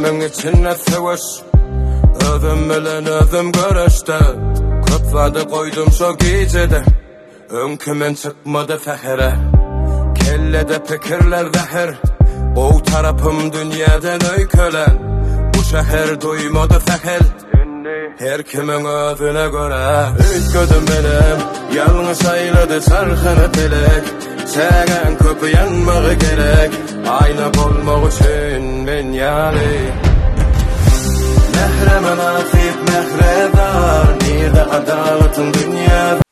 Yüreğimin içine seviş, özüm bilen özüm görüştü. Köp vadı koydum şu gecede, önkümün çıkmadı fehre. Kellede fikirler zehir, o tarafım dünyadan öykülen. Bu şehir duymadı fehil, her kimin özüne göre. Üç gözüm benim, yalnız ayladı çarxını tilek. Sen köpü yanmağı gerek, ayna olmak için men yani. Mehreme nasip mehredar, nerede adaletin dünyada?